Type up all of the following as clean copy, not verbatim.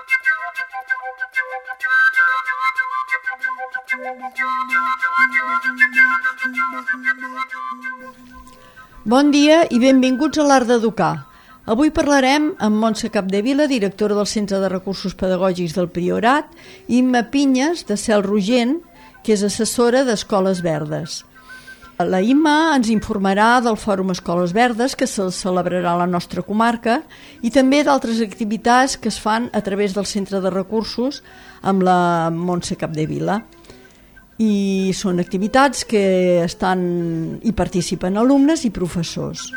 Bon dia i benvinguts a l'Art d'Educar. Avui parlarem amb Montse Capdevila, directora del Centre de Recursos Pedagògics del Priorat, i Imma Pinyes, de Cel Rogent, que és assessora d'Escoles Verdes. La Imma ens informarà del Fòrum Escoles Verdes, que se celebrarà a la nostra comarca, i també d'altres activitats que es fan a través del Centre de Recursos amb la Montse Capdevila. I són activitats que hi participen alumnes i professors.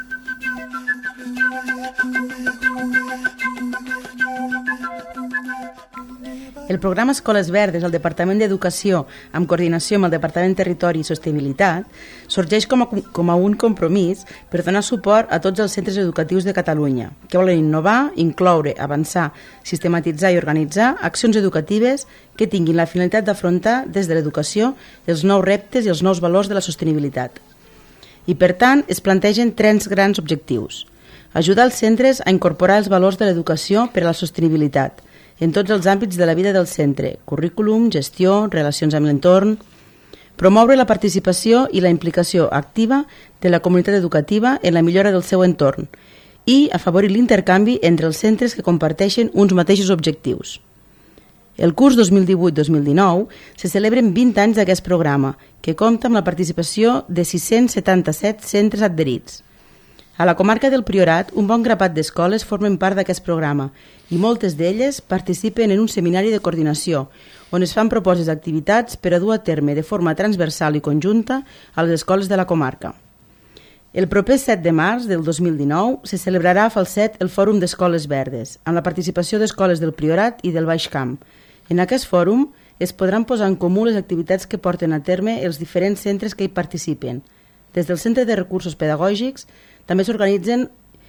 El programa Escoles Verdes al Departament d'Educació, amb coordinació amb el Departament de Territori i Sostenibilitat, sorgeix com a un compromís per donar suport a tots els centres educatius de Catalunya, que volen innovar, incloure, avançar, sistematitzar i organitzar accions educatives que tinguin la finalitat d'afrontar des de l'educació els nous reptes i els nous valors de la sostenibilitat. I, per tant, es plantegen tres grans objectius. Ajudar els centres a incorporar els valors de l'educació per a la sostenibilitat, en tots els àmbits de la vida del centre, currículum, gestió, relacions amb l'entorn, promoure la participació i la implicació activa de la comunitat educativa en la millora del seu entorn i afavorir l'intercanvi entre els centres que comparteixen uns mateixos objectius. El curs 2018-2019 se celebren 20 anys d'aquest programa, que compta amb la participació de 677 centres adherits. A la comarca del Priorat, un bon grapat d'escoles formen part d'aquest programa i moltes d'elles participen en un seminari de coordinació on es fan propostes d'activitats per a dur a terme de forma transversal i conjunta a les escoles de la comarca. El proper 7 de març del 2019 se celebrarà a Falset el Fòrum d'Escoles Verdes, amb la participació d'escoles del Priorat i del Baix Camp. En aquest fòrum es podran posar en comú les activitats que porten a terme els diferents centres que hi participen. Des del Centre de Recursos Pedagògics també s'organitzen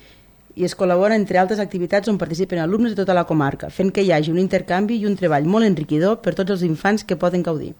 i es col·labora entre altres activitats on participen alumnes de tota la comarca, fent que hi hagi un intercanvi i un treball molt enriquidor per tots els infants que poden gaudir.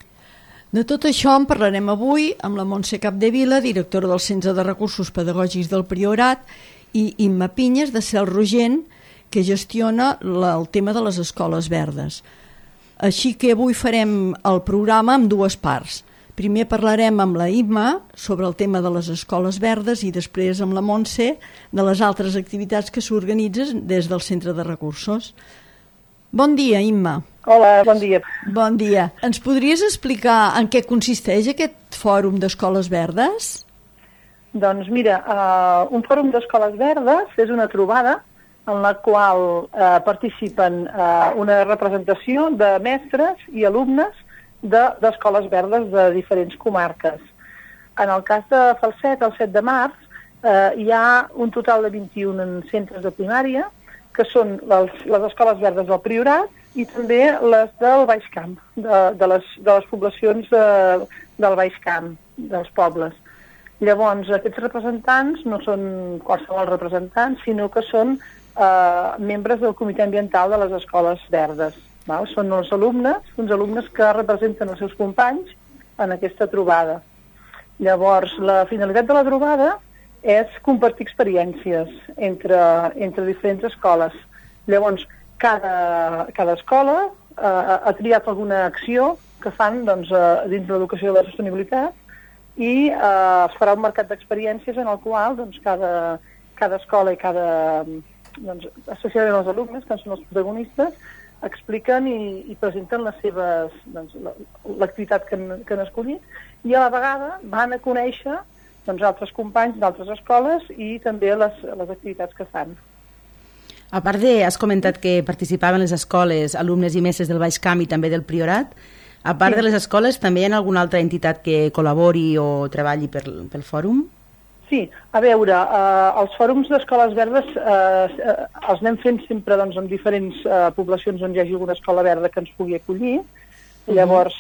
De tot això en parlarem avui amb la Montse Capdevila, directora del Centre de Recursos Pedagògics del Priorat, i Imma Pinyes, de Cel Rogent, que gestiona el tema de les escoles verdes. Així que avui farem el programa amb dues parts. Primer parlarem amb la Imma sobre el tema de les escoles verdes i després amb la Montse de les altres activitats que s'organitzen des del Centre de Recursos. Bon dia, Imma. Hola, bon dia. Bon dia. Ens podries explicar en què consisteix aquest Fòrum d'Escoles Verdes? Doncs mira, un Fòrum d'Escoles Verdes és una trobada en la qual participen una representació de mestres i alumnes d'escoles verdes de diferents comarques. En el cas de Falset, el 7 de març, hi ha un total de 21 centres de primària, que són les escoles verdes del Priorat i també les del Baix Camp, de les poblacions del Baix Camp, dels pobles. Llavors, aquests representants no són qualsevol representants, sinó que són membres del Comitè Ambiental de les Escoles Verdes. Són uns alumnes que representen els seus companys en aquesta trobada. Llavors, la finalitat de la trobada és compartir experiències entre diferents escoles. Llavors, cada escola ha triat alguna acció que fan dins l'educació de la sostenibilitat i es farà un mercat d'experiències en el qual cada escola i especialment els alumnes, que són els protagonistes, expliquen i presenten l'activitat que han escollit i a la vegada van a conèixer altres companys d'altres escoles i també les activitats que fan. A part has comentat que participaven les escoles, alumnes i mestres del Baix Camp i també del Priorat. A part de les escoles, també hi ha alguna altra entitat que col·labori o treballi pel fòrum? Sí, a veure, els fòrums d'escoles verdes els anem fent sempre en diferents poblacions on hi hagi alguna escola verda que ens pugui acollir. Llavors,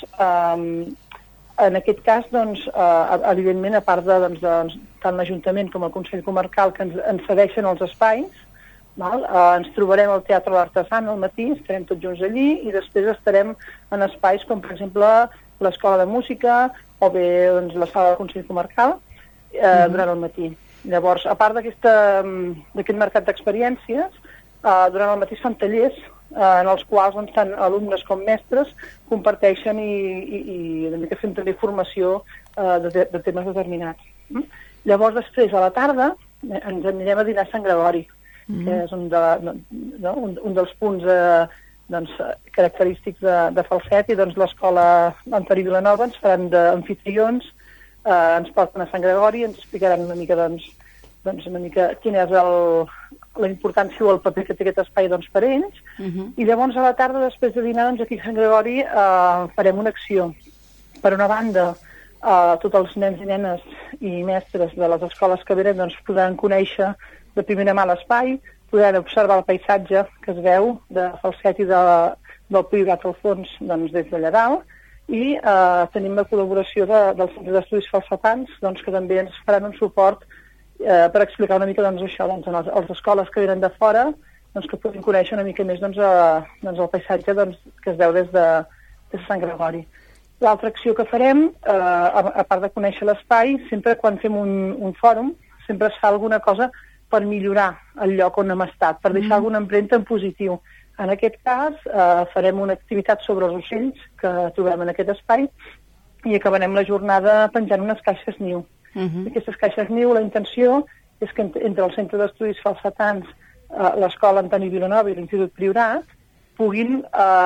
en aquest cas, evidentment, a part de tant l'Ajuntament com el Consell Comarcal que ens cedeixen els espais, ens trobarem al Teatre l'Artesana al matí, estarem tots junts allí i després estarem en espais com, per exemple, l'Escola de Música o bé la Sala del Consell Comarcal, durant el matí. Llavors, a part d'aquest mercat d'experiències, durant el matí es fan tallers en els quals doncs, tant alumnes com mestres comparteixen i una mica fem també formació de temes determinats. Llavors, després, a la tarda, ens anirem a dinar a Sant Gregori, que és un dels punts característics de Falset, i doncs l'escola Antoni Vilanova ens faran d'amfitrions, ens porten a Sant Gregori, ens explicaran una mica quina és la importància o el paper que té aquest espai per ells, i llavors a la tarda, després de dinar, aquí a Sant Gregori farem una acció. Per una banda, tots els nens i nenes i mestres de les escoles que venen podran conèixer de primera mà l'espai, podran observar el paisatge que es veu de Falset i del Priorat al fons des d'allà dalt, i tenim la col·laboració del Centre d'Estudis Falsetans, que també ens faran un suport per explicar una mica això, a les escoles que venen de fora, que puguin conèixer una mica més el paisatge que es veu des de Sant Gregori. L'altra acció que farem, a part de conèixer l'espai, sempre quan fem un fòrum, sempre es fa alguna cosa per millorar el lloc on hem estat, per deixar alguna empremta en positiu. En aquest cas, farem una activitat sobre els ocells que trobem en aquest espai i acabarem la jornada penjant unes caixes niu. Aquestes caixes niu, la intenció és que entre el Centre d'Estudis Falsetans, l'Escola Antoni Vilanova i l'Institut Priorat puguin,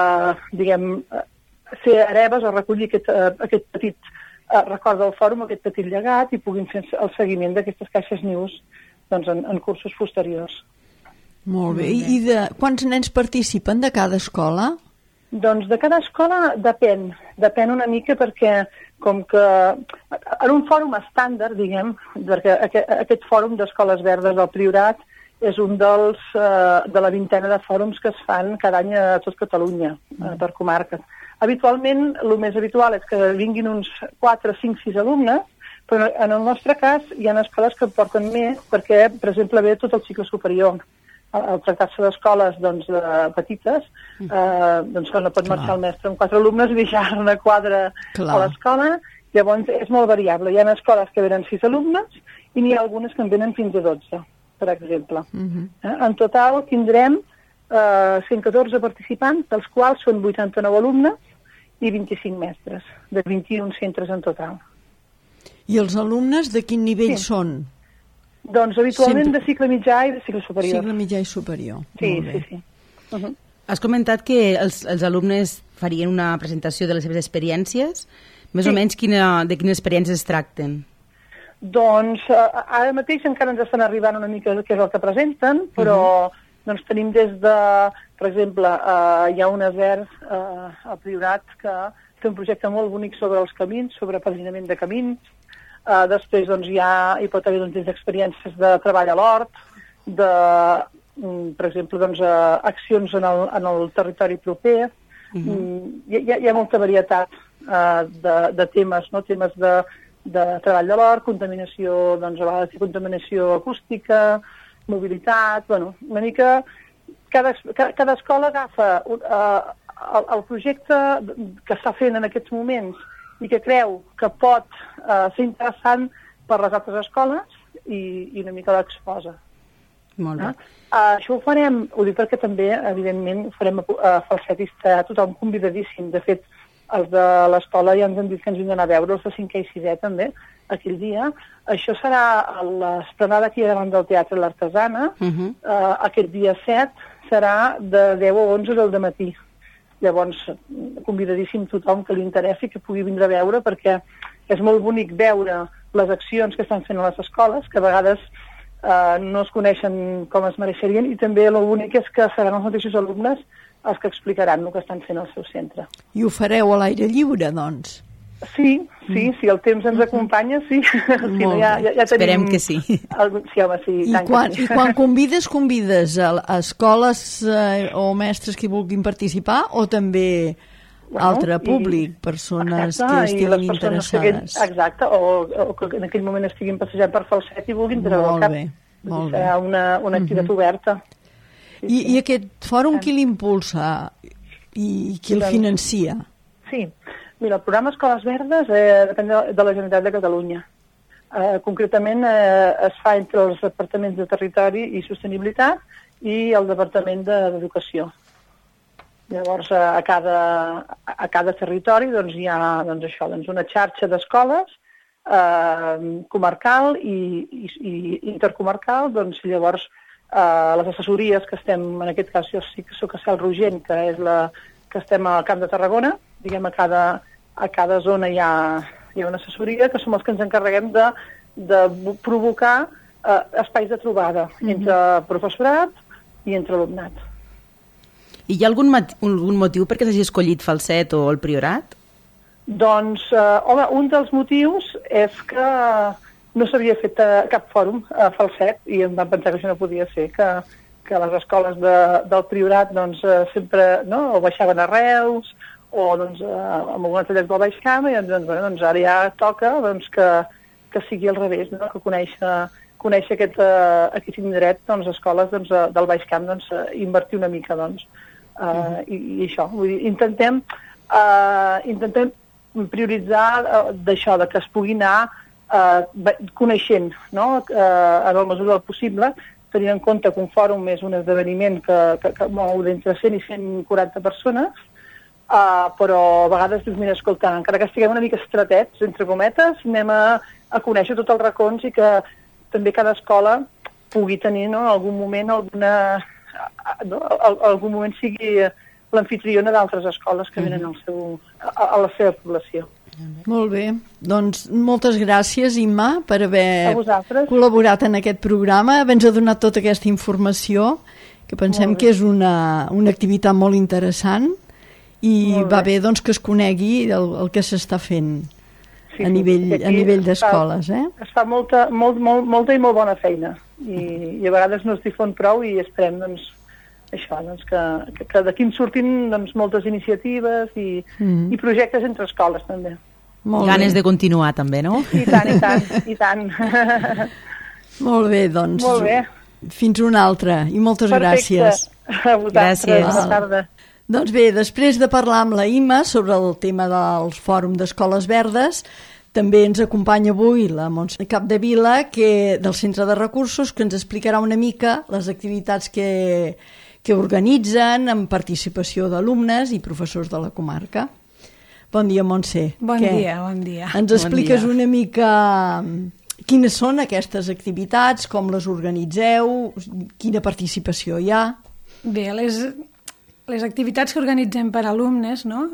ser hereves o recollir aquest petit record del fòrum, aquest petit llegat, i puguin fer el seguiment d'aquestes caixes nius en cursos posteriors. Molt bé. I de quants nens participen de cada escola? Doncs de cada escola depèn una mica, perquè com que en un fòrum estàndard, perquè aquest fòrum d'escoles verdes del Priorat és un de la vintena de fòrums que es fan cada any a tot Catalunya, per comarques. Habitualment, el més habitual és que vinguin uns 4, 5, 6 alumnes, però en el nostre cas hi ha escoles que en porten més, perquè, per exemple, ve tot el cicle superior. Al tractar-se d'escoles petites, que no pot marxar el mestre amb 4 alumnes i deixar una quadra a l'escola, llavors és molt variable. Hi ha escoles que venen 6 alumnes i n'hi ha algunes que en venen fins a 12, per exemple. En total tindrem 114 participants, dels quals són 89 alumnes i 25 mestres, de 21 centres en total. I els alumnes de quin nivell són? Doncs habitualment de cicle mitjà i de cicle superior. Cicle mitjà i superior. Sí. Has comentat que els alumnes farien una presentació de les seves experiències. Més o menys de quines experiències es tracten? Doncs ara mateix encara ens estan arribant una mica què és el que presenten, però tenim des de, per exemple, hi ha un Esbert al Priorat que té un projecte molt bonic sobre els camins, sobre padrinament de camins. Després hi pot haver experiències de treball a l'hort, per exemple, accions en el territori proper. Hi ha molta varietat de temes, temes de treball de l'hort, contaminació, a vegades contaminació acústica, mobilitat, una mica... Cada escola agafa el projecte que està fent en aquests moments i que creu que pot ser interessant per les altres escoles i una mica l'exposa. Molt bé. Això ho farem, ho dic perquè també, evidentment, ho farem a Falset i està tothom convidadíssim. De fet, els de l'escola ja ens han dit que ens vindran a veure, els de 5è i 6è també, aquell dia. Això serà a l'esplanada aquí davant del Teatre l'Artesana. Aquest dia 7 serà de 10 a 11 del dematí. Llavors, convidadíssim tothom que li interessi que pugui vindre a veure, perquè és molt bonic veure les accions que estan fent a les escoles, que a vegades no es coneixen com es mereixerien, i també el bonic és que seran els mateixos alumnes els que explicaran el que estan fent al seu centre. I ho fareu a l'aire lliure, doncs? Sí, si el temps ens acompanya, sí. Ja esperem que sí. Sí, home, sí. I quan convides a escoles o mestres que vulguin participar, o també altre públic, persones que estiguin interessades? Exacte, o que en aquell moment estiguin passejant per Falset i vulguin treure el cap. Molt bé. Serà una activitat oberta. I aquest fòrum qui l'impulsa i qui el financia? Sí. Mira, el programa Escoles Verdes depèn de la Generalitat de Catalunya. Concretament es fa entre els departaments de Territori i Sostenibilitat i el Departament d'Educació. Llavors, a cada territori doncs, hi ha una xarxa d'escoles comarcal i intercomarcal. Doncs, llavors, les assessories que estem, en aquest cas jo sí que soc a Cel Rogent, que és que estem al Camp de Tarragona, diguem, a cada zona hi ha una assessoria, que som els que ens encarreguem de provocar espais de trobada entre professorat i entre alumnat. I hi ha algun motiu perquè s'hagi escollit Falset o el Priorat? Doncs, home, un dels motius és que no s'havia fet cap fòrum a Falset i em van pensar que això no podia ser, que les escoles del Priorat doncs, sempre o baixaven a Reus o doncs, amb algunes d'elles del Baix Camp, i doncs, ara ja toca doncs, que sigui al revés, no? Que conèixer aquest indret, doncs, escoles doncs, del Baix Camp, doncs, invertir una mica, doncs, i això. Vull dir, intentem prioritzar d'això, de que es pugui anar coneixent, no? En la mesura del possible, tenint en compte que un fòrum és un esdeveniment que mou d'entre 100 i 140 persones, però a vegades dius, mira, escolta, encara que estiguem una mica estretets, entre cometes, anem a conèixer tots els racons i que també cada escola pugui tenir, no, en algun moment algun moment sigui l'amfitriona d'altres escoles que venen a la seva població. Molt bé, doncs moltes gràcies, Imma, per haver col·laborat en aquest programa, haver-nos donat tota aquesta informació, que pensem que és una activitat molt interessant i va bé doncs, que es conegui el que s'està fent a nivell d'escoles. Es fa molta i molt bona feina i a vegades no es difon prou i esperem doncs, això, doncs, que d'aquí en surtin doncs, moltes iniciatives i projectes entre escoles també. Ganes de continuar també, no? I tant. Molt bé, doncs. Molt bé. Fins una altra i moltes gràcies. A vosaltres. Bona tarda. Doncs bé, després de parlar amb la Imma sobre el tema dels fòrums d'escoles verdes, també ens acompanya avui la Montse Capdevila, del Centre de Recursos, que ens explicarà una mica les activitats que organitzen amb participació d'alumnes i professors de la comarca. Bon dia, Montse. Bon dia. Ens expliques una mica quines són aquestes activitats, com les organitzeu, quina participació hi ha? Bé, les activitats que organitzem per a alumnes, no?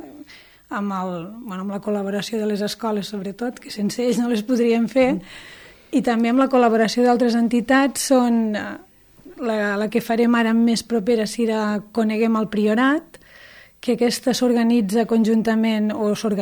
Amb la col·laboració de les escoles, sobretot, que sense ells no les podríem fer, i també amb la col·laboració d'altres entitats, són la que farem ara més propera serà Coneguem el Priorat, que aquesta s'organitza conjuntament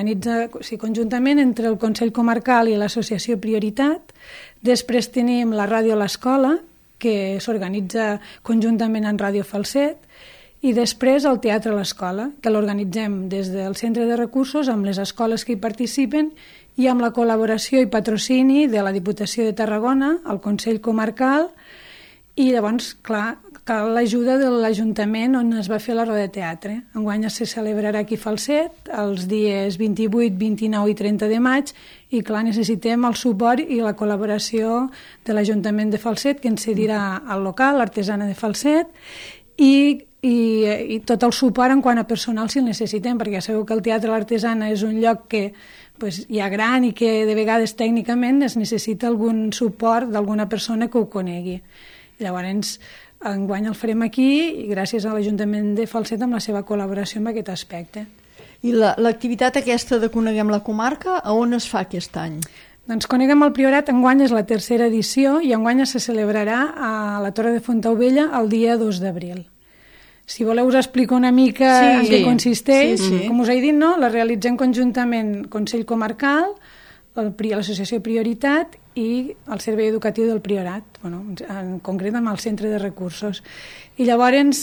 entre el Consell Comarcal i l'Associació Prioritat. Després tenim la Ràdio a l'Escola, que s'organitza conjuntament amb Ràdio Falset, i després el Teatre a l'Escola, que l'organitzem des del Centre de Recursos amb les escoles que hi participen i amb la col·laboració i patrocini de la Diputació de Tarragona, el Consell Comarcal, i llavors, clar, cal l'ajuda de l'Ajuntament on es va fer la roda de teatre. Enguany se celebrarà aquí a Falset els dies 28, 29 i 30 de maig i, clar, necessitem el suport i la col·laboració de l'Ajuntament de Falset, que ens cedirà al local, l'Artesana de Falset, i tot el suport en quant a personal si el necessitem, perquè ja sabeu que el Teatre l'Artesana és un lloc que hi ha gran i que de vegades tècnicament es necessita algun suport d'alguna persona que ho conegui. Llavors, enguany el farem aquí i gràcies a l'Ajuntament de Falset amb la seva col·laboració en aquest aspecte. I l'activitat aquesta de Coneguem la Comarca, a on es fa aquest any? Doncs Coneguem el Priorat enguany és la tercera edició i enguany se celebrarà a la Torre de Fontaubella el dia 2 d'abril. Si voleu us explico una mica en què consisteix. Com us he dit, no? La realitzem conjuntament Consell Comarcal, l'Associació Prioritat i el Servei Educatiu del Priorat, en concret amb el Centre de Recursos. I llavors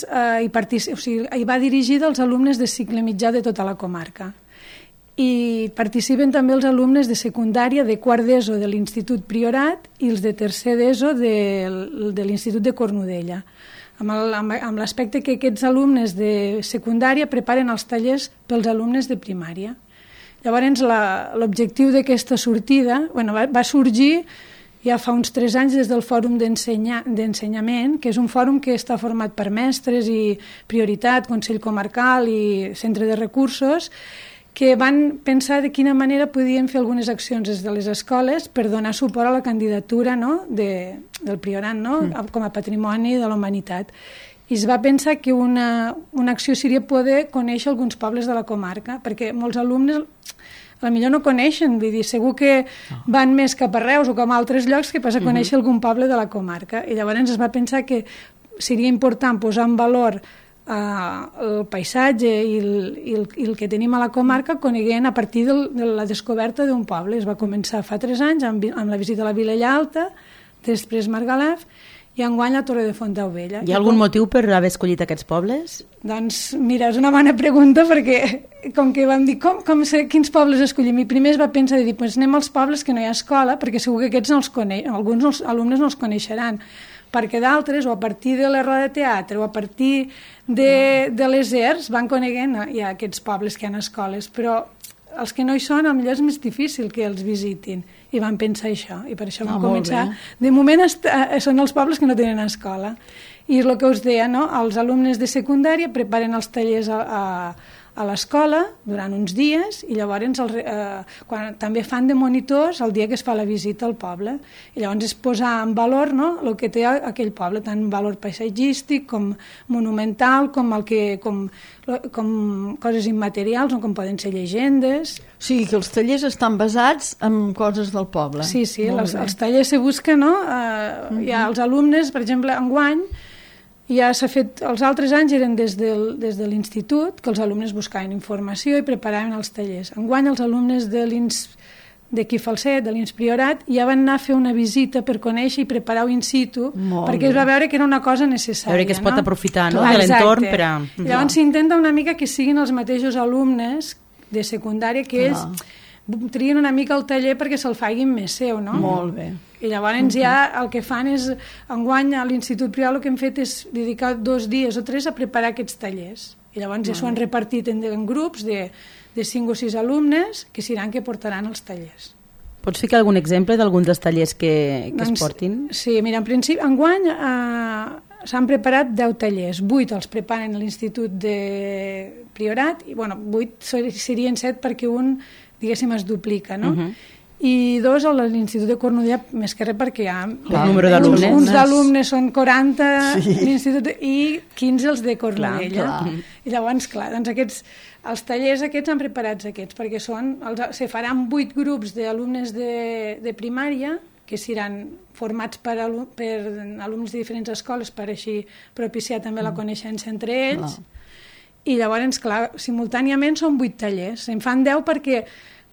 hi va dirigida als alumnes de cicle mitjà de tota la comarca. I participen també els alumnes de secundària de quart d'ESO de l'Institut Priorat i els de tercer d'ESO de l'Institut de Cornudella, amb l'aspecte que aquests alumnes de secundària preparen els tallers pels alumnes de primària. Llavors, l'objectiu d'aquesta sortida va sorgir ja fa uns 3 anys des del Fòrum d'Ensenyament, que és un fòrum que està format per mestres i Prioritat, Consell Comarcal i Centre de Recursos, que van pensar de quina manera podien fer algunes accions des de les escoles per donar suport a la candidatura, no?, del Priorat, no?, com a patrimoni de la humanitat. I es va pensar que una acció seria poder conèixer alguns pobles de la comarca, perquè molts alumnes potser no coneixen, vull dir, segur que van més cap a Reus o com a altres llocs que pas a conèixer algun poble de la comarca. I llavors es va pensar que seria important posar en valor el paisatge i el que tenim a la comarca coneguent a partir de la descoberta d'un poble. Es va començar fa 3 anys amb la visita a la Vilella Alta, després Margalef, i enguany la Torre de Fontaubella. Hi ha algun motiu per haver escollit aquests pobles? Doncs mira, és una bona pregunta perquè com que vam dir quins pobles escollim, i primer es va pensar de dir, doncs anem als pobles que no hi ha escola, perquè segur que aquests alguns alumnes no els coneixeran, perquè d'altres, o a partir de la roda de teatre o a partir de les ERS, van coneguent ja aquests pobles que hi ha escoles, però els que no hi són, potser és més difícil que els visitin, i van pensar això, i per això vam començar. De moment són els pobles que no tenen escola, i és el que us deia, no? Els alumnes de secundària preparen els tallers a l'escola durant uns dies, i llavors també fan de monitors el dia que es fa la visita al poble, i llavors és posar en valor, no?, el que té aquell poble, tant valor paisatgístic com monumental, com coses immaterials, com poden ser llegendes. O sigui que els tallers estan basats en coses del poble. Sí, els tallers se busquen, no? Hi ha els alumnes, per exemple, enguany, ja s'ha fet, els altres anys eren des de l'institut, que els alumnes buscaven informació i preparaven els tallers. Enguany els alumnes d'aquí Falset, de l'Ins Priorat, ja van anar a fer una visita per conèixer i preparar-ho in situ, perquè es va veure que era una cosa necessària. Veure que es pot aprofitar, no?, de l'entorn per a... Llavors s'intenta una mica que siguin els mateixos alumnes de secundària, que ells trien una mica el taller perquè se'l facin més seu, no? Molt bé. I llavors ja el que fan és, enguany a l'Institut Priorat el que hem fet és dedicar 2 dies o 3 a preparar aquests tallers. I llavors ja s'ho han repartit en grups de 5 o 6 alumnes que seran que portaran els tallers. Pots ficar algun exemple d'algun dels tallers que es portin? Sí, mira, en principi, enguany s'han preparat 10 tallers, 8 els preparen a l'Institut de Priorat, i 8 serien 7 perquè un, diguéssim, es duplica, no? I 2 a l'Institut de Cornudella, més que res perquè hi ha... El número d'alumnes. Uns d'alumnes són 40 l'Institut i 15 els de Cornudella. I llavors, clar, doncs els tallers aquests han preparats aquests, perquè se faran 8 grups d'alumnes de primària, que seran formats per alumnes de diferents escoles, per així propiciar també la coneixença entre ells. I llavors, clar, simultàniament són 8 tallers. Se'n fan 10 perquè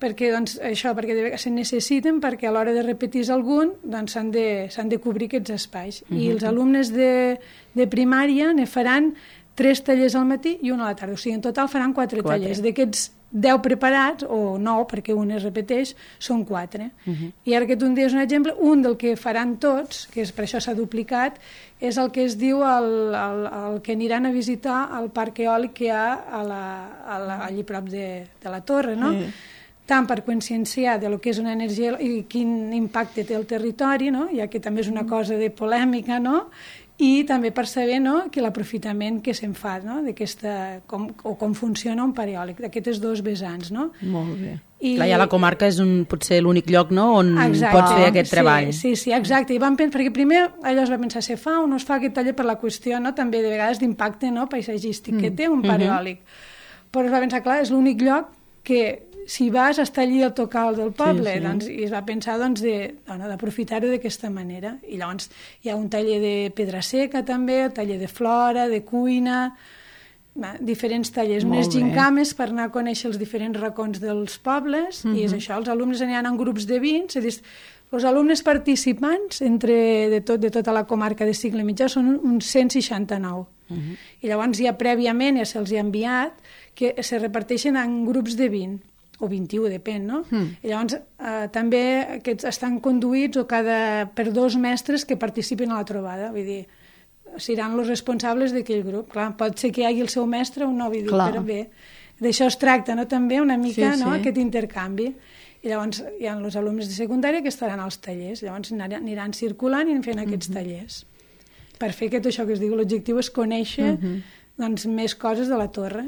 se necessiten, perquè a l'hora de repetir algun s'han de cobrir aquests espais. I els alumnes de primària ne faran 3 tallers al matí i 1 a la tarda. O sigui, en total faran 4 tallers. D'aquests 10 preparats, o 9, perquè un es repeteix, són 4. I ara aquest un dia és un exemple, un del que faran tots, que per això s'ha duplicat, és el que es diu el que aniran a visitar el parc eòlic que hi ha allí prop de la torre, no? Tant per conscienciar de lo que és una energia i quin impacte té el territori, no? Ja que també és una cosa de polèmica, no? I també per saber, no?, que l'aprofitament que se'n fa, no?, com funciona un parc eòlic, d'aquests 2 vessants, no? Molt bé. Clar, ja la comarca és potser l'únic lloc, no?, on pots fer aquest treball. Sí, exacte. Perquè primer allò es va pensar, se fa o no es fa aquest taller per la qüestió, no?, també de vegades d'impacte, no?, paisatgístic que té un parc eòlic. Però es va pensar, clar, és l'únic lloc que si vas està allí al tocal del poble, i es va pensar d'aprofitar-ho d'aquesta manera. I llavors hi ha un taller de pedra seca també, un taller de flora, de cuina, diferents tallers, unes gincames per anar a conèixer els diferents racons dels pobles, i és això, els alumnes aniran en grups de 20, és a dir, els alumnes participants de tota la comarca de cicle mitjà són uns 169. I llavors ja prèviament ja se'ls ha enviat que se reparteixen en grups de 20 o 21, depèn, no? I llavors també aquests estan conduïts per 2 mestres que participen a la trobada, vull dir, seran els responsables d'aquell grup. Clar, pot ser que hi hagi el seu mestre o no, vull dir, però bé, d'això es tracta, no? També una mica, Sí, no? sí. Aquest intercanvi. I llavors hi ha els alumnes de secundària que estaran als tallers, llavors aniran circulant i fent aquests tallers. Per fer això que es diu, l'objectiu és conèixer doncs, més coses de la torre.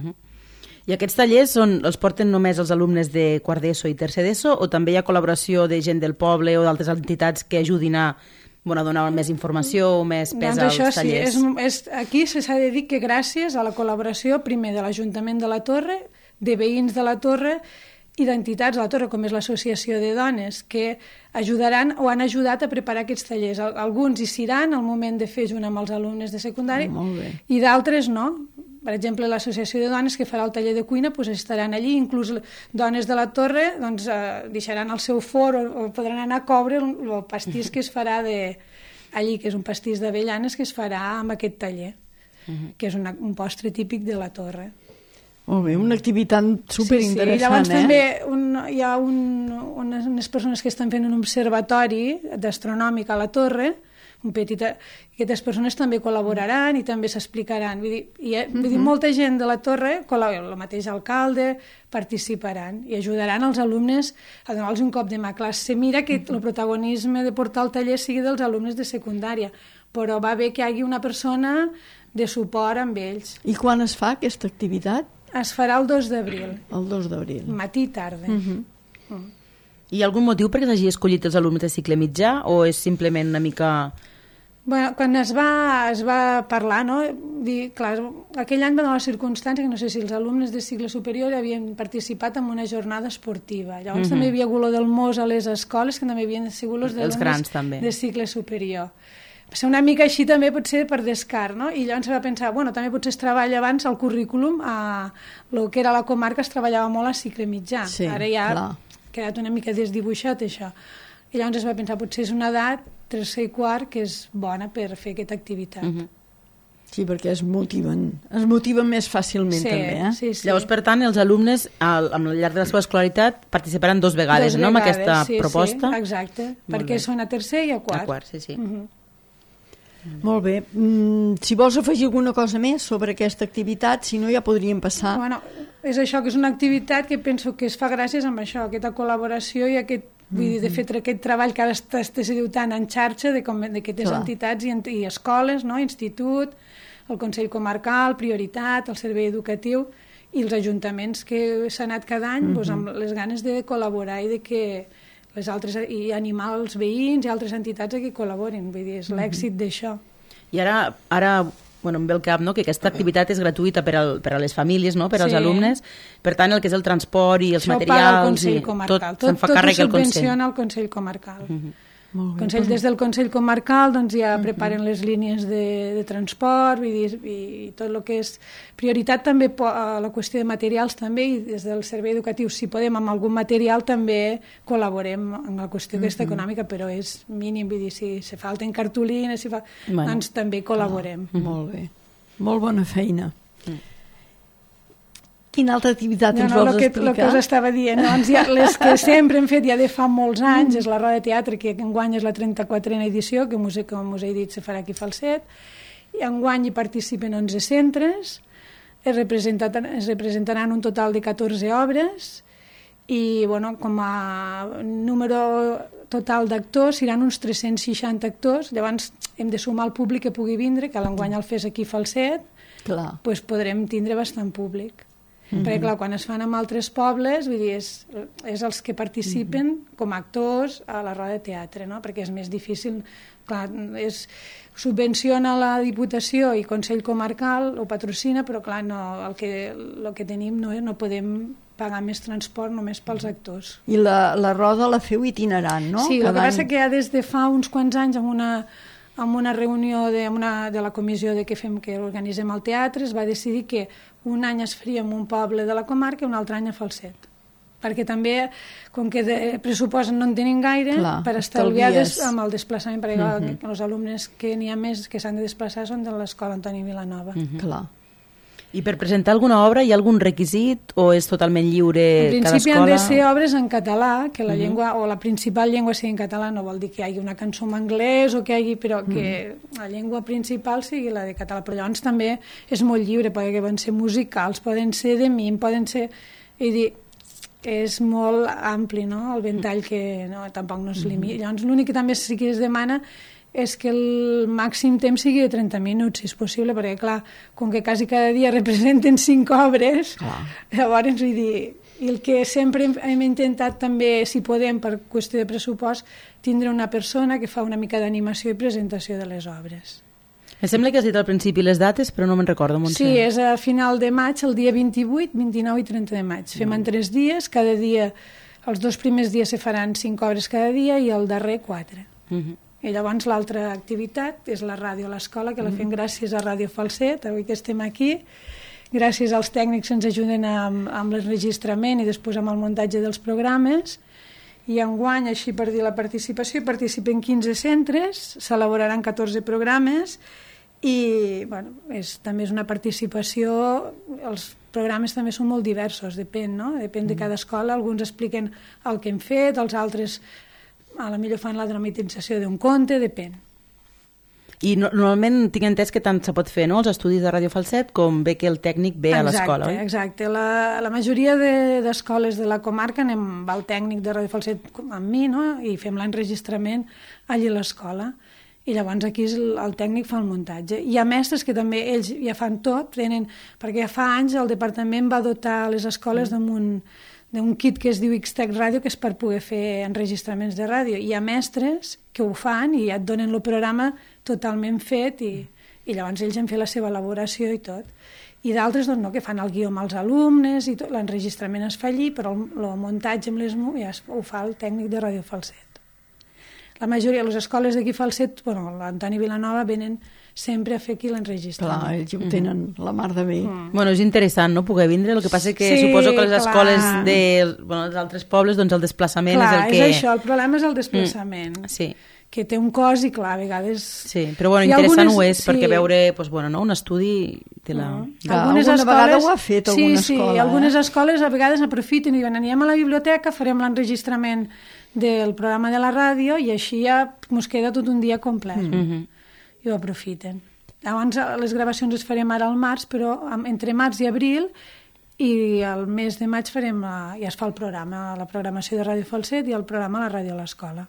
I aquests tallers els porten només els alumnes de quart d'ESO i tercer d'ESO o també hi ha col·laboració de gent del poble o d'altres entitats que ajudin a donar més informació o més pes als tallers? Sí, aquí s'ha de dir que gràcies a la col·laboració primer de l'Ajuntament de la Torre, de veïns de la Torre i d'entitats de la Torre, com és l'Associació de Dones, que ajudaran o han ajudat a preparar aquests tallers. Alguns hi seran al moment de fer junt amb els alumnes de secundari i d'altres no. Per exemple, l'Associació de Dones que farà el taller de cuina estaran allí, inclús dones de la Torre deixaran el seu forn o podran anar a coure el pastís que es farà allí, que és un pastís d'avellanes que es farà amb aquest taller, que és un postre típic de la Torre. Molt bé, una activitat superinteressant. Sí. Llavors també hi ha unes persones que estan fent un observatori d'astronòmic a la Torre, aquestes persones també col·laboraran i també s'explicaran. Vull dir, molta gent de la Torre, el mateix alcalde, participaran i ajudaran els alumnes a donar-los un cop de mà. Clar, se mira que el protagonisme de portar el taller sigui dels alumnes de secundària, però va bé que hi hagi una persona de suport amb ells. I quan es fa aquesta activitat? Es farà el 2 d'abril. El 2 d'abril. Matí i tarda. Hi ha algun motiu perquè s'hagi escollit els alumnes de cicle mitjà o és simplement una mica... Bueno, quan es va parlar, no? Clar, aquell any va donar la circumstància que no sé si els alumnes de cicle superior havien participat en una jornada esportiva. Llavors també hi havia olor del mos a les escoles, que també havien sigut els alumnes de cicle superior. Va ser una mica així també potser per descart, no? I llavors va pensar, també potser es treballa abans al currículum, el que era la comarca es treballava molt a cicle mitjà. Sí, ara ja clar. Ha quedat una mica desdibuixat això. I llavors es va pensar, potser és una edat, tercer i quart, que és bona per fer aquesta activitat. Sí, perquè es motiven més fàcilment també. Sí. Llavors, per tant, els alumnes al llarg de la seva escolaritat participaran dues vegades, no?, amb aquesta proposta. Sí, exacte, perquè són a tercer i a quart. A quart, sí. Molt bé. Si vols afegir alguna cosa més sobre aquesta activitat, si no ja podríem passar. Bueno, és això, que és una activitat que penso que es fa gràcies a això, aquesta col·laboració i vull dir, de fer aquest treball que ara se diu tant en xarxa d'aquestes entitats i escoles, no? Institut, el Consell Comarcal, Prioritat, el Servei Educatiu i els ajuntaments que s'han anat cada any amb les ganes de col·laborar i de que i animar els veïns i altres entitats que col·laborin. Vull dir, és l'èxit d'això. I ara em ve el cap, no?, que aquesta activitat és gratuïta per a les famílies, no?, per als alumnes. Per tant, el que és el transport i els materials... Això ho paga el Consell Comarcal. Tot ho subvenciona el Consell Comarcal. Des del Consell Comarcal ja preparen les línies de transport i tot el que és prioritat també a la qüestió de materials també, i des del servei educatiu si podem amb algun material també col·laborem en la qüestió aquesta econòmica, però és mínim, vull dir, si falten cartolines doncs també col·laborem. Molt bé, molt bona feina. Quina altra activitat ens vols explicar? El que us estava dient, les que sempre hem fet ja de fa molts anys és la roda de teatre, que enguany és la 34a edició, que com us he dit se farà aquí a Falset, i enguany hi participen 11 centres, es representaran un total de 14 obres i com a número total d'actors seran uns 360 actors. Llavors hem de sumar el públic que pugui vindre, que l'enguany el fes aquí a Falset, doncs podrem tindre bastant públic. Perquè clar, quan es fan amb altres pobles, vull dir, és els que participen com a actors a la roda de teatre, no? Perquè és més difícil, clar, subvenciona la Diputació i Consell Comarcal, ho patrocina, però clar, el que tenim no podem pagar més transport només pels actors. I la roda la feu itinerant, no? Sí, el que passa que ja des de fa uns quants anys amb una reunió de la comissió que organitzem al teatre es va decidir que un any es faria en un poble de la comarca i un altre any a Falset. Perquè també, com que de pressupost no en tenim gaire, per estalviar amb el desplaçament, perquè els alumnes que n'hi ha més que s'han de desplaçar són de l'escola Antoni Vilanova. Clar. I per presentar alguna obra hi ha algun requisit o és totalment lliure cada escola? En principi han de ser obres en català, que la llengua o la principal llengua sigui en català, no vol dir que hi hagi una cançó en anglès o que hi hagi, però que la llengua principal sigui la de català. Però llavors també és molt lliure, perquè poden ser musicals, poden ser de mim, poden ser... És dir, és molt ampli, no?, el ventall que no, tampoc no es limita. Llavors l'únic que també sí que es demana és que el màxim temps sigui de 30 minuts, si és possible, perquè, clar, com que quasi cada dia representen 5 obres, llavors, vull dir, i el que sempre hem intentat també, si podem, per qüestió de pressupost, tindre una persona que fa una mica d'animació i presentació de les obres. Em sembla que has dit al principi les dates, però no me'n recordo, Montse. Sí, és a final de maig, el dia 28, 29 i 30 de maig. Fem en 3 dies, cada dia, els 2 primers dies se faran 5 obres cada dia i el darrer 4. I llavors l'altra activitat és la ràdio a l'escola, que la fem gràcies a Ràdio Falset, avui que estem aquí, gràcies als tècnics que ens ajuden amb l'enregistrament i després amb el muntatge dels programes, i enguany, així per dir la participació, participen 15 centres, s'elaboraran 14 programes i bueno, també és una participació, els programes també són molt diversos, depèn, no? Depèn de cada escola, alguns expliquen el que hem fet, els altres a la millor fan la dramatització d'un conte, depèn. I normalment tinc entès que tant se pot fer, no?, els estudis de Ràdio Falset com bé que el tècnic ve a l'escola, oi? Exacte. La majoria d'escoles de la comarca va el tècnic de Ràdio Falset amb mi, no?, i fem l'enregistrament allí a l'escola. I llavors aquí el tècnic fa el muntatge. Hi ha mestres que també ells ja fan tot, perquè ja fa anys el departament va dotar les escoles d'un kit que es diu Xtec Ràdio, que és per poder fer enregistraments de ràdio. Hi ha mestres que ho fan i ja et donen el programa totalment fet i llavors ells han fet la seva elaboració i tot. I d'altres doncs, no, que fan el guió amb els alumnes i tot, l'enregistrament es fa allí, però el muntatge amb ja ho fa el tècnic de Ràdio Falset. La majoria de les escoles d'aquí Falset, bueno, l'Antoni Vilanova, venen sempre a fer aquí l'enregistrament. Clar, ells ho tenen la mar de bé. Bueno, és interessant, no?, poder vindre. El que passa que suposo que les escoles dels altres pobles, doncs el desplaçament és el que... Clar, és això, el problema és el desplaçament. Sí. Que té un cost i, clar, a vegades... Sí, però bueno, interessant ho és, perquè veure un estudi... Alguna vegada ho ha fet alguna escola. Sí, algunes escoles a vegades aprofiten i diuen, anirem a la biblioteca, farem l'enregistrament del programa de la ràdio i així ja ens queda tot un dia complet. I ho aprofiten. Llavors les gravacions les farem ara al març, però entre març i abril, i el mes de maig ja es fa el programa, la programació de Ràdio Falset i el programa a la ràdio a l'escola.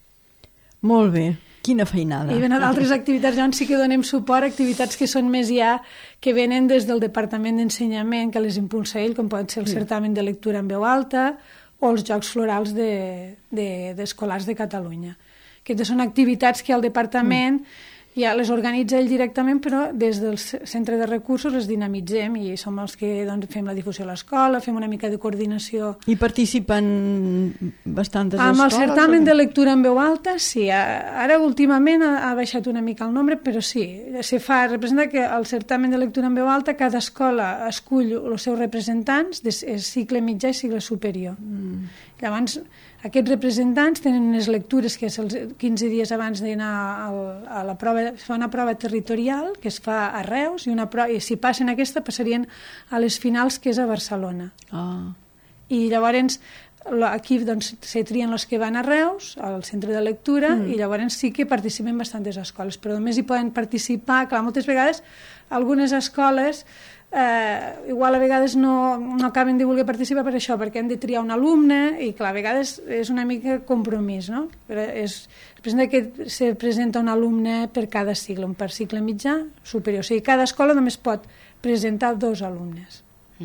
Molt bé, quina feinada. I venen altres activitats, llavors sí que donem suport a activitats que són més que venen des del Departament d'Ensenyament, que les impulsa ell, com pot ser el certamen de lectura en veu alta o els Jocs Florals d'Escolars de Catalunya. Aquestes són activitats que el Departament ja les organitza ell directament, però des del centre de recursos les dinamitzem i som els que fem la difusió a l'escola, fem una mica de coordinació. I participen bastantes escoles? Amb el certamen de lectura en veu alta, sí. Ara últimament ha baixat una mica el nombre, però sí. Representa que el certamen de lectura en veu alta, cada escola escull els seus representants de cicle mitjà i cicle superior. Llavors, aquests representants tenen unes lectures que 15 dies abans d'anar a la prova, es fa una prova territorial que es fa a Reus i si passen aquesta passarien a les finals, que és a Barcelona. I llavors aquí se trien els que van a Reus, al centre de lectura, i llavors sí que participen bastantes escoles, però només hi poden participar, clar, moltes vegades algunes escoles igual a vegades no acaben de voler participar per això, perquè han de triar un alumne i clar, a vegades és una mica compromís, no? Però representa que se presenta un alumne per cada cicle, un per cicle mitjà, superior. O sigui, cada escola només pot presentar 2 alumnes.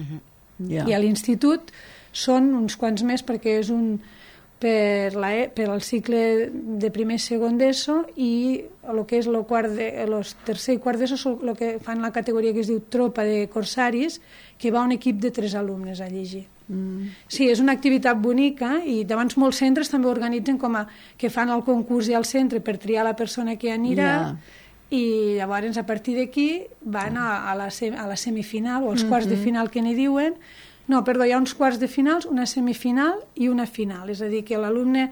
I a l'institut són uns quants més, perquè és un per al cicle de primer i segon d'ESO, i el que és el tercer i quart d'ESO el que fan la categoria que es diu tropa de corsaris, que va un equip de 3 alumnes a llegir. Sí, és una activitat bonica i llavors molts centres també organitzen que fan el concurs i al centre per triar la persona que anirà i llavors a partir d'aquí van a la semifinal o als quarts de final que n'hi diuen. No, perdó, hi ha uns quarts de finals, una semifinal i una final. És a dir, que l'alumne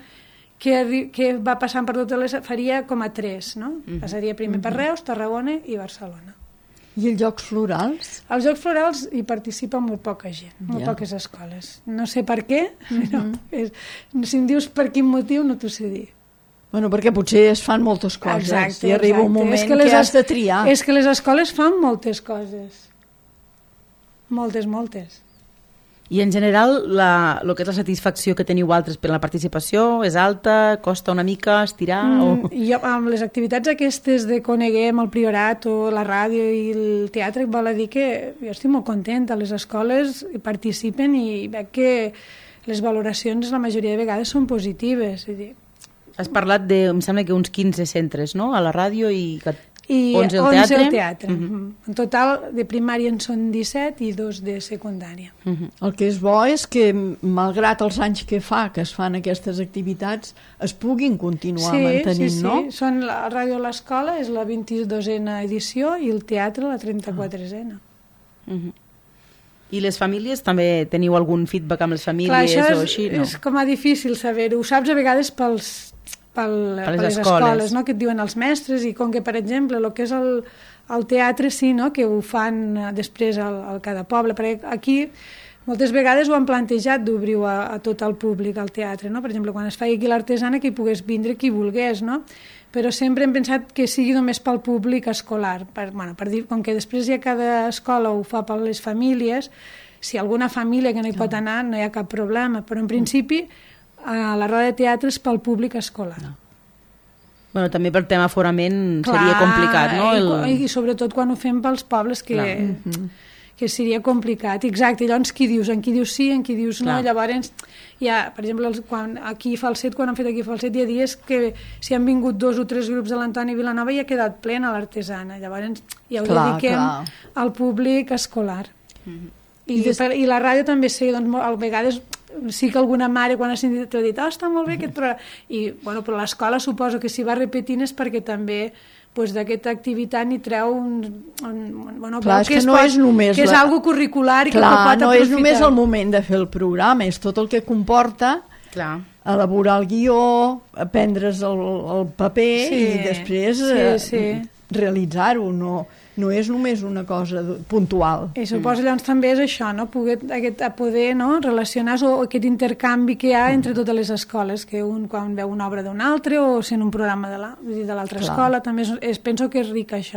que va passant per totes les faria com a 3, no? Passaria primer per Reus, Tarragona i Barcelona. I els Jocs Florals? Els Jocs Florals hi participa molt poca gent, molt poques escoles. No sé per què, però si em dius per quin motiu no t'ho sé dir. Bueno, perquè potser es fan moltes coses. Exacte, i arriba un moment que has de triar. És que les escoles fan moltes coses. Moltes. I en general, el que és la satisfacció que teniu altres per la participació és alta, costa una mica estirar? Jo, amb les activitats aquestes de Coneguem el Priorat o la ràdio i el teatre, val a dir que jo estic molt contenta. Les escoles participen i veig que les valoracions la majoria de vegades són positives. Has parlat de, em sembla que uns 15 centres, no?, a la ràdio i 11 al teatre. En total, de primària en són 17 i 2 de secundària. El que és bo és que, malgrat els anys que fa que es fan aquestes activitats, es puguin continuar mantenint, no? Sí, són la ràdio a l'escola, és la 22a edició, i el teatre la 34a. I les famílies, també teniu algun feedback amb les famílies? Clar, això o així? No? És com a difícil saber-ho. Ho saps a vegades per les escoles, no? Que et diuen els mestres, i com que, per exemple, el que és el teatre, sí, no? Que ho fan després a cada poble, perquè aquí moltes vegades ho han plantejat d'obrir-ho a tot el públic, al teatre, no? Per exemple, quan es feia aquí l'Artesana, que hi pogués vindre qui volgués, no? Però sempre hem pensat que sigui només pel públic escolar, per dir, com que després ja cada escola ho fa per les famílies, si alguna família que no hi pot anar no hi ha cap problema, però en principi a la roda de teatre és pel públic escolar. Bueno, també per tema aforament seria complicat, no? I sobretot quan ho fem pels pobles, que seria complicat. Exacte, llavors qui dius? En qui dius sí, en qui dius no? Llavors, per exemple, aquí a Falset, quan han fet aquí a Falset, hi ha dies que si han vingut 2 o 3 grups de l'Antoni Vilanova i ha quedat plena l'Artesana. Llavors ja ho dediquem al públic escolar. I la ràdio també sé, doncs, a vegades sí que alguna mare quan ha sentit t'ha dit està molt bé aquest programa, i bueno, però l'escola suposo que si va repetint és perquè també d'aquesta activitat n'hi treu clar, és que no és només que és algo curricular i que pot aprofitar. No és només el moment de fer el programa, és tot el que comporta elaborar el guió, aprendre's el paper i després realitzar-ho, no és només una cosa puntual. I suposo llavors també és això, no? Poder relacionar aquest intercanvi que hi ha entre totes les escoles, que un quan veu una obra d'un altre o sent un programa de l'altra escola, també penso que és ric això.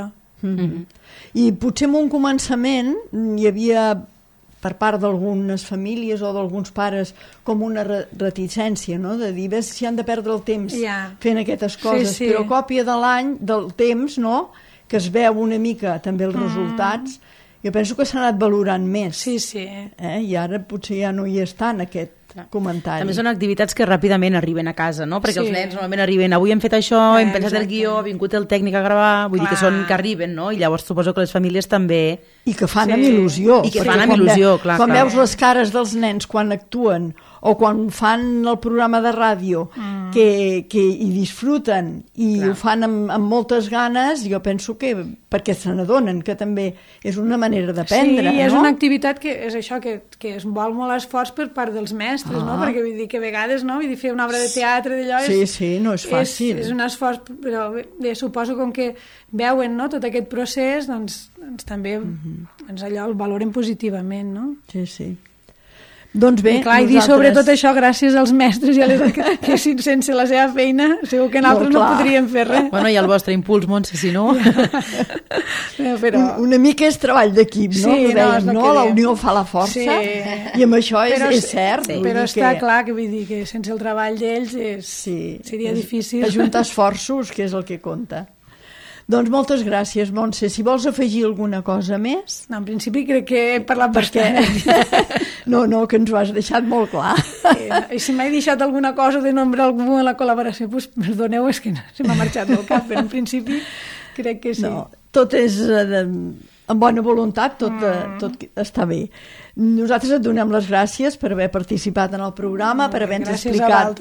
I potser en un començament hi havia per part d'algunes famílies o d'alguns pares com una reticència, no? De dir, ves si han de perdre el temps fent aquestes coses, però a còpia de l'any, del temps, no?, que es veu una mica també els resultats, jo penso que s'ha anat valorant més. I ara potser ja no hi és tant aquest comentari. També són activitats que ràpidament arriben a casa, no? Perquè els nens normalment arriben, avui hem fet això, hem pensat el guió, ha vingut el tècnic a gravar, vull dir que arriben, no? I llavors suposo que les famílies també... I que fan amb il·lusió. I que fan amb il·lusió, clar. Quan veus les cares dels nens quan actuen o quan fan el programa de ràdio que hi disfruten i ho fan amb moltes ganes, jo penso que perquè se n'adonen que també és una manera d'aprendre. Sí, és una activitat que és això, que es vol molt esforç per part dels mestres, no? Perquè vull dir que a vegades, no? Vull dir, fer una obra de teatre d'allò no és fàcil. És un esforç, però suposo com que veuen, no?, tot aquest procés, doncs també allò el valoren positivament, no? Sí. Doncs bé, clar, i dir sobretot això gràcies als mestres que sense la seva feina segur que nosaltres no podríem fer res. Bueno, i el vostre impuls, Montse, si no... Però... Una mica és treball d'equip, no? La unió fa la força, i amb això és cert. Però està clar que vull dir que sense el treball d'ells seria difícil. Ajuntar esforços, que és el que compta. Doncs moltes gràcies, Montse. Si vols afegir alguna cosa més... No, en principi crec que he parlat bastant. No, que ens ho has deixat molt clar. I si m'he deixat alguna cosa de nombrar algú en la col·laboració, doncs perdoneu, és que se m'ha marxat del cap, però en principi crec que sí. No, tot és amb bona voluntat, tot està bé. Nosaltres et donem les gràcies per haver participat en el programa, per haver-nos explicat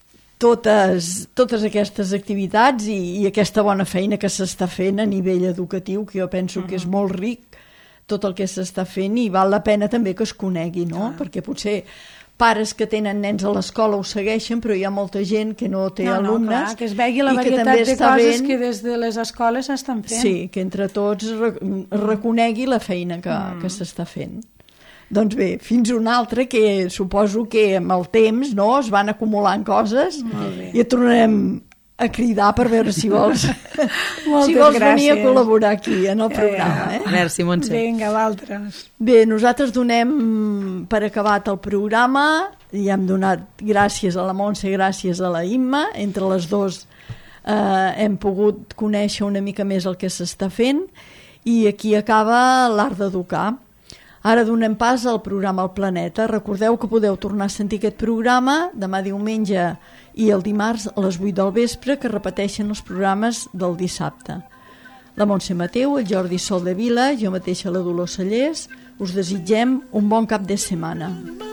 totes aquestes activitats i aquesta bona feina que s'està fent a nivell educatiu, que jo penso que és molt ric tot el que s'està fent i val la pena també que es conegui, no? Perquè potser pares que tenen nens a l'escola ho segueixen, però hi ha molta gent que no té alumnes. Clar, que es vegi la varietat de coses que des de les escoles s'estan fent. Sí, que entre tots reconegui la feina que s'està fent. Doncs bé, fins una altra, que suposo que amb el temps es van acumulant coses i et tornarem a cridar per veure si vols venir a col·laborar aquí en el programa. Merci, Montse. Vinga, Valtres. Bé, nosaltres donem per acabat el programa, ja hem donat gràcies a la Montse, gràcies a la Imma, entre les dues hem pogut conèixer una mica més el que s'està fent, i aquí acaba l'Art d'Educar. Ara donem pas al programa El Planeta. Recordeu que podeu tornar a sentir aquest programa demà diumenge i el dimarts a les 8 del vespre, que repeteixen els programes del dissabte. La Montse Mateu, el Jordi Soldevila, jo mateixa la Dolors Cellers, us desitgem un bon cap de setmana.